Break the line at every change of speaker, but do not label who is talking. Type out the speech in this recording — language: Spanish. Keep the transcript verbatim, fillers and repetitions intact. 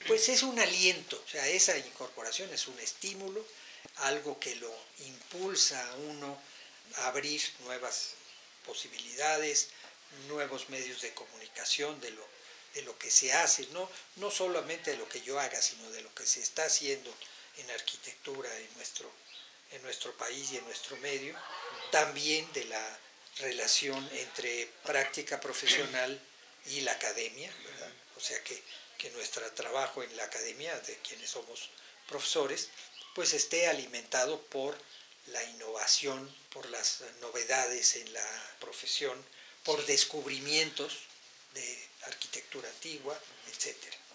pues es un aliento, o sea, esa incorporación es un estímulo, algo que lo impulsa a uno a abrir nuevas posibilidades, nuevos medios de comunicación de lo, de lo que se hace, ¿no? No solamente de lo que yo haga, sino de lo que se está haciendo en arquitectura en nuestro, en nuestro país y en nuestro medio, también de la relación entre práctica profesional y la academia, ¿verdad? O sea que, que nuestro trabajo en la academia, de quienes somos profesores, pues esté alimentado por la innovación, por las novedades en la profesión, por descubrimientos de arquitectura antigua, etcétera.